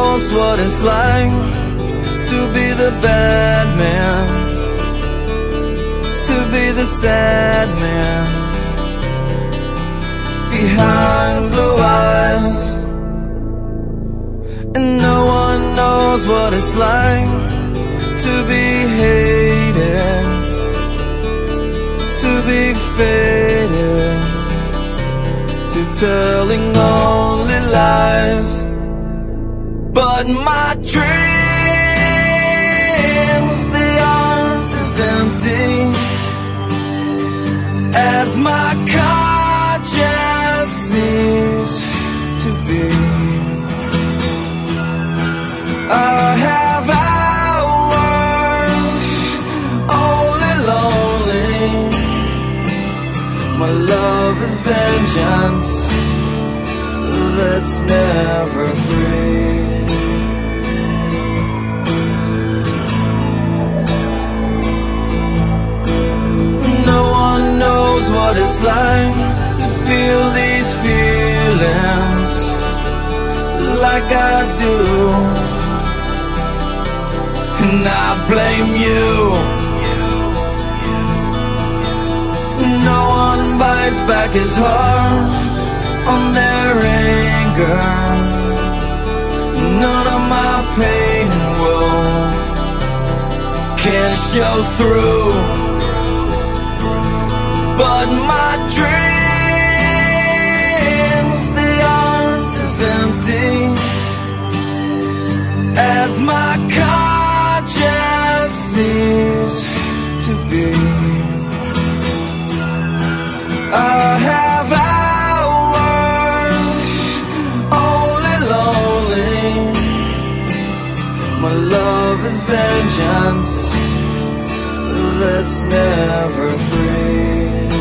knows what it's like to be the bad man, to be the sad man behind blue eyes. And no one knows what it's like to be hated, to be faded, to telling only lies. But my dreams, they aren't as empty as my conscience seems to be. I have hours only lonely. My love is vengeance that's never free. No one knows what it's like to feel these feelings like I do. And I blame you. No one bites back his heart on their anger. None of my pain and woe can show through. But my dreams, they aren't as empty as my conscience seems to be. I have hours only lonely. My love is vengeance that's never free.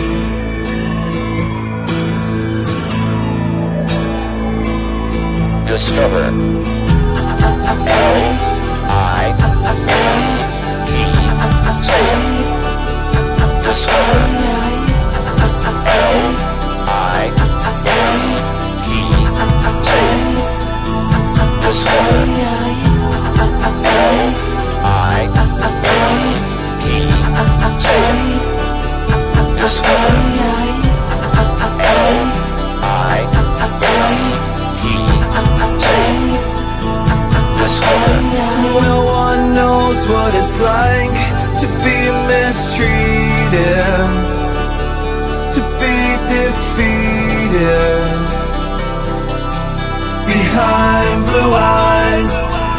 Discover No one knows what it's like to be mistreated, to be defeated behind blue eyes.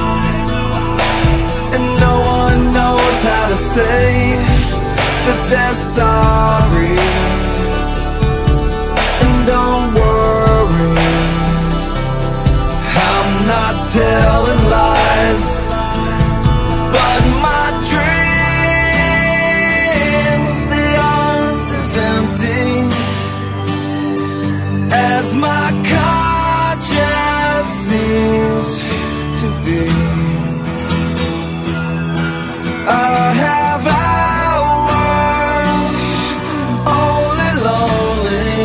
And no one knows how to say that they're sorry. And don't worry, I'm not telling lies. But my dreams, they aren't as empty as my conscience seems to be. I have hours only lonely.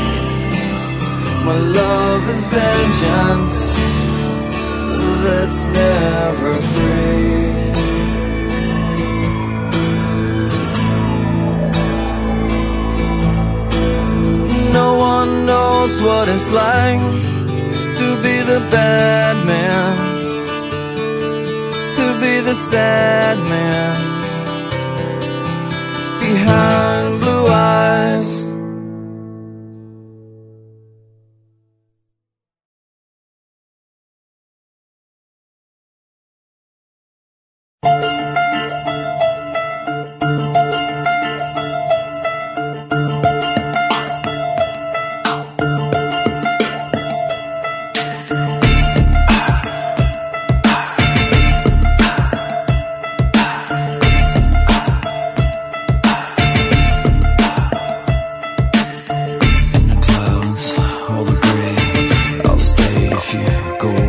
My love is vengeance that's never free. No one knows what it's like to be the bad man, to be the sad man behind blue eyes. Go